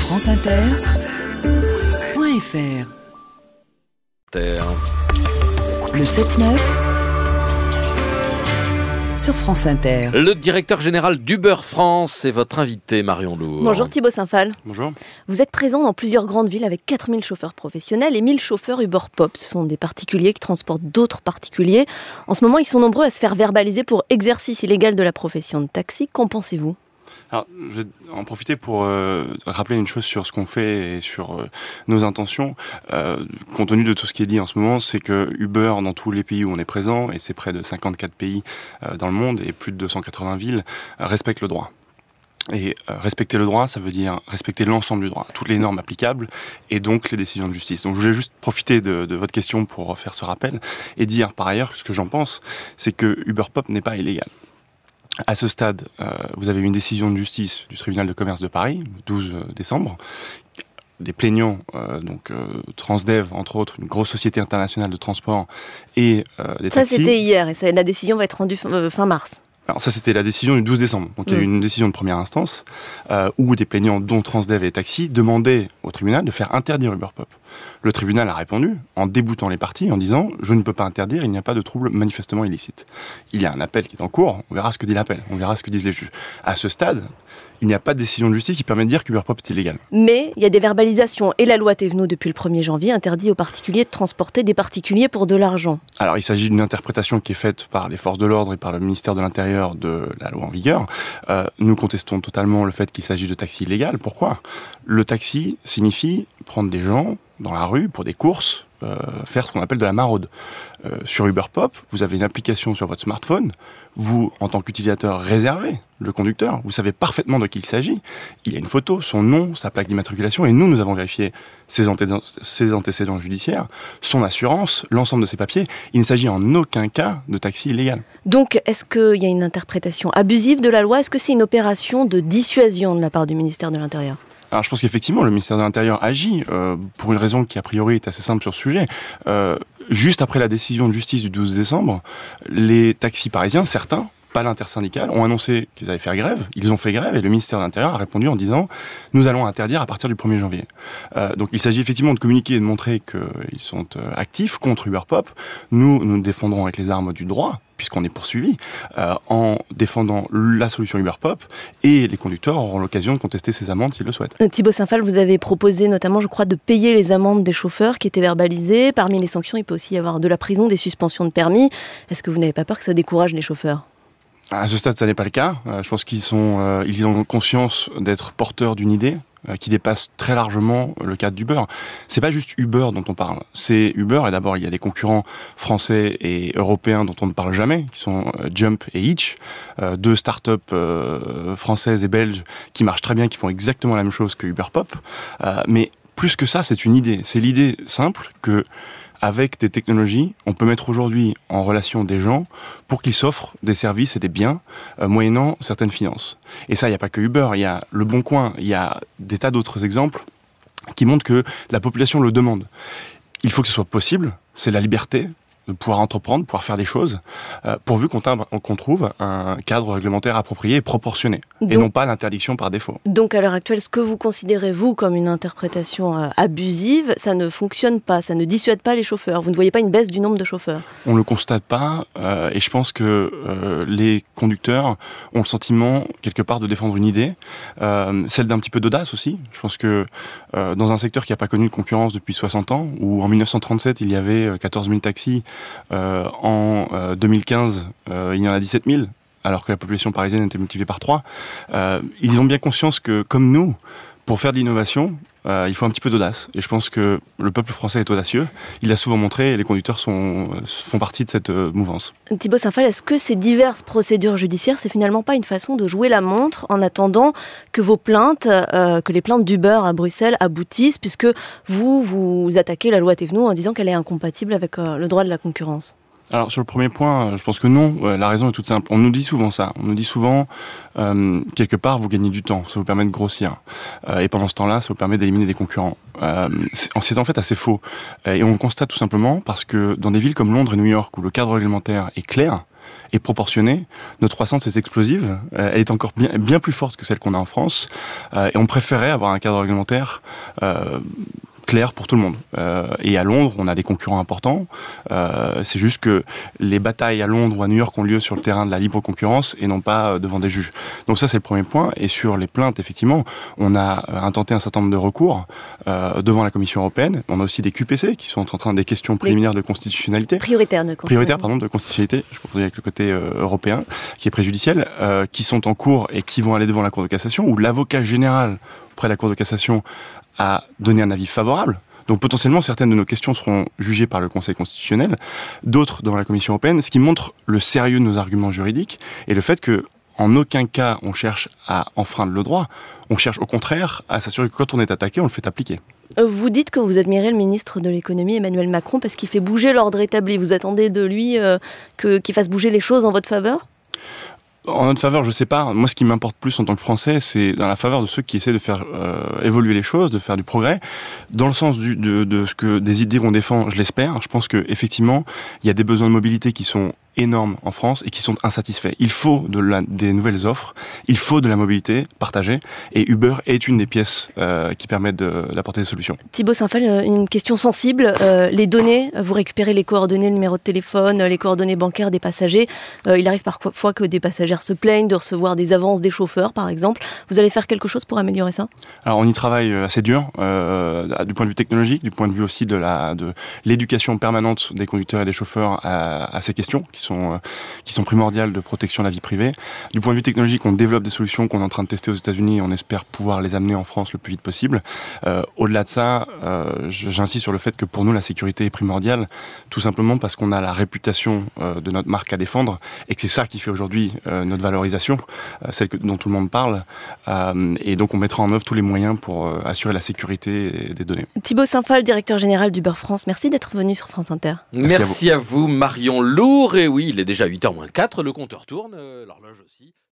franceinter.fr. Le 7-9 sur France Inter. Le directeur général d'Uber France est votre invité, Marion Lourd. Bonjour Thibaut Saint-Phal. Bonjour. Vous êtes présent dans plusieurs grandes villes avec 4000 chauffeurs professionnels et 1000 chauffeurs Uber Pop. Ce sont des particuliers qui transportent d'autres particuliers. En ce moment, ils sont nombreux à se faire verbaliser pour exercice illégal de la profession de taxi. Qu'en pensez-vous ? Alors, je vais en profiter pour rappeler une chose sur ce qu'on fait et sur nos intentions. Compte tenu de tout ce qui est dit en ce moment, c'est que Uber, dans tous les pays où on est présent, et c'est près de 54 pays dans le monde et plus de 280 villes, respecte le droit. Et respecter le droit, ça veut dire respecter l'ensemble du droit, toutes les normes applicables et donc les décisions de justice. Donc je voulais juste profiter de votre question pour faire ce rappel et dire par ailleurs que ce que j'en pense, c'est que Uber Pop n'est pas illégal. À ce stade, vous avez une décision de justice du tribunal de commerce de Paris, le 12 décembre. Des plaignants, Transdev, entre autres, une grosse société internationale de transport, et des taxis. Ça, c'était hier, et la décision va être rendue fin mars. Alors ça, c'était la décision du 12 décembre. Donc il y a eu une décision de première instance où des plaignants, dont Transdev et Taxi, demandaient au tribunal de faire interdire Uber Pop. Le tribunal a répondu en déboutant les parties, en disant « je ne peux pas interdire, il n'y a pas de trouble manifestement illicite ». Il y a un appel qui est en cours, on verra ce que dit l'appel, on verra ce que disent les juges. À ce stade, il n'y a pas de décision de justice qui permet de dire qu'Uber Pop est illégal. Mais il y a des verbalisations, et la loi Thévenoud, depuis le 1er janvier, interdit aux particuliers de transporter des particuliers pour de l'argent. Alors il s'agit d'une interprétation qui est faite par les forces de l'ordre et par le ministère de l'Intérieur de la loi en vigueur. Nous contestons totalement le fait qu'il s'agit de taxi illégal. Pourquoi ? Le taxi signifie prendre des gens dans la rue pour des courses, faire ce qu'on appelle de la maraude. Sur Uber Pop, vous avez une application sur votre smartphone, vous, en tant qu'utilisateur, réservez le conducteur, vous savez parfaitement de qui il s'agit, il y a une photo, son nom, sa plaque d'immatriculation, et nous avons vérifié ses antécédents judiciaires, son assurance, l'ensemble de ses papiers, il ne s'agit en aucun cas de taxi illégal. Donc, est-ce qu'il y a une interprétation abusive de la loi ? Est-ce que c'est une opération de dissuasion de la part du ministère de l'Intérieur ? Alors je pense qu'effectivement le ministère de l'Intérieur agit pour une raison qui a priori est assez simple sur ce sujet. Juste après la décision de justice du 12 décembre, les taxis parisiens, certains, pas l'intersyndicale, ont annoncé qu'ils allaient faire grève. Ils ont fait grève et le ministère de l'Intérieur a répondu en disant « nous allons interdire à partir du 1er janvier ». Donc il s'agit effectivement de communiquer et de montrer qu'ils sont actifs contre Uber Pop. Nous défendrons avec les armes du droit, puisqu'on est poursuivi, en défendant la solution Uber Pop, et les conducteurs auront l'occasion de contester ces amendes s'ils le souhaitent. Thibaut Saint-Phal, vous avez proposé notamment, je crois, de payer les amendes des chauffeurs qui étaient verbalisés. Parmi les sanctions, il peut aussi y avoir de la prison, des suspensions de permis. Est-ce que vous n'avez pas peur que ça décourage les chauffeurs ? À ce stade, ça n'est pas le cas. Je pense qu'ils ont conscience d'être porteurs d'une idée qui dépasse très largement le cadre d'Uber. C'est pas juste Uber dont on parle. C'est Uber, et d'abord, il y a des concurrents français et européens dont on ne parle jamais, qui sont Jump et Hitch, deux startups françaises et belges qui marchent très bien, qui font exactement la même chose que Uber Pop. Mais plus que ça, c'est une idée. C'est l'idée simple que avec des technologies, on peut mettre aujourd'hui en relation des gens pour qu'ils s'offrent des services et des biens moyennant certaines finances. Et ça, il n'y a pas que Uber, il y a Le Bon Coin, il y a des tas d'autres exemples qui montrent que la population le demande. Il faut que ce soit possible, c'est la liberté de pouvoir entreprendre, de pouvoir faire des choses, pourvu qu'on trouve un cadre réglementaire approprié et proportionné, et non pas l'interdiction par défaut. Donc à l'heure actuelle, ce que vous considérez, vous, comme une interprétation abusive, ça ne fonctionne pas, ça ne dissuade pas les chauffeurs. Vous ne voyez pas une baisse du nombre de chauffeurs ? On ne le constate pas, et je pense que les conducteurs ont le sentiment, quelque part, de défendre une idée, celle d'un petit peu d'audace aussi. Je pense que dans un secteur qui n'a pas connu de concurrence depuis 60 ans, où en 1937, il y avait 14 000 taxis, en 2015, il y en a 17 000, alors que la population parisienne était multipliée par 3. Ils ont bien conscience que, comme nous, pour faire de l'innovation, il faut un petit peu d'audace. Et je pense que le peuple français est audacieux. Il l'a souvent montré et les conducteurs font partie de cette mouvance. Thibaut Saint-Phal, est-ce que ces diverses procédures judiciaires, c'est finalement pas une façon de jouer la montre en attendant que vos plaintes, que les plaintes d'Uber à Bruxelles aboutissent, puisque vous attaquez la loi Thévenoud en disant qu'elle est incompatible avec le droit de la concurrence ? Alors sur le premier point, je pense que non, la raison est toute simple. On nous dit souvent ça, quelque part vous gagnez du temps, ça vous permet de grossir, et pendant ce temps-là ça vous permet d'éliminer des concurrents. C'est en fait assez faux, et on le constate tout simplement parce que dans des villes comme Londres et New York où le cadre réglementaire est clair, est proportionnée. Notre croissance est explosive. Elle est encore bien plus forte que celle qu'on a en France. Et on préférait avoir un cadre réglementaire clair pour tout le monde. Et à Londres, on a des concurrents importants. C'est juste que les batailles à Londres ou à New York ont lieu sur le terrain de la libre concurrence et non pas devant des juges. Donc ça, c'est le premier point. Et sur les plaintes, effectivement, on a intenté un certain nombre de recours devant la Commission européenne. On a aussi des QPC qui sont en train des questions préliminaires de constitutionnalité. Prioritaires de constitutionnalité, je confonds avec le côté européen, qui est préjudiciel, qui sont en cours et qui vont aller devant la Cour de cassation, où l'avocat général auprès de la Cour de cassation a donné un avis favorable. Donc potentiellement, certaines de nos questions seront jugées par le Conseil constitutionnel, d'autres devant la Commission européenne, ce qui montre le sérieux de nos arguments juridiques et le fait que en aucun cas on cherche à enfreindre le droit, on cherche au contraire à s'assurer que quand on est attaqué, on le fait appliquer. Vous dites que vous admirez le ministre de l'économie, Emmanuel Macron, parce qu'il fait bouger l'ordre établi. Vous attendez de lui qu'il fasse bouger les choses en votre faveur ? En notre faveur, je sais pas. Moi, ce qui m'importe plus en tant que Français, c'est dans la faveur de ceux qui essaient de faire évoluer les choses, de faire du progrès, dans le sens de ce que des idées qu'on défend. Je l'espère. Je pense que effectivement, il y a des besoins de mobilité qui sont énormes en France et qui sont insatisfaits. Il faut des nouvelles offres, il faut de la mobilité partagée et Uber est une des pièces qui permettent d'apporter des solutions. Thibaut Saint-Phal, une question sensible. Les données, vous récupérez les coordonnées, le numéro de téléphone, les coordonnées bancaires des passagers. Il arrive parfois que des passagers se plaignent de recevoir des avances des chauffeurs, par exemple. Vous allez faire quelque chose pour améliorer ça ? Alors on y travaille assez dur, du point de vue technologique, du point de vue aussi de l'éducation permanente des conducteurs et des chauffeurs à ces questions qui sont primordiales de protection de la vie privée. Du point de vue technologique, on développe des solutions qu'on est en train de tester aux États-Unis et on espère pouvoir les amener en France le plus vite possible. Au-delà de ça, j'insiste sur le fait que pour nous, la sécurité est primordiale, tout simplement parce qu'on a la réputation de notre marque à défendre et que c'est ça qui fait aujourd'hui notre valorisation, celle dont tout le monde parle. Et donc, on mettra en œuvre tous les moyens pour assurer la sécurité des données. Thibaut Saint-Phal, directeur général d'Uber France, merci d'être venu sur France Inter. Merci à vous, Marion Lourd. Et oui, il est déjà 8h moins 4, le compteur tourne, l'horloge aussi.